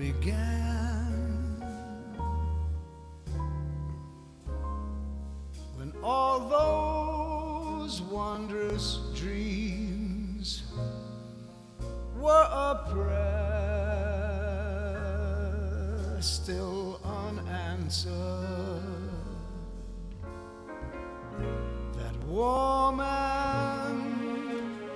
began, when all those wondrous dreams were a prayer still unanswered, that war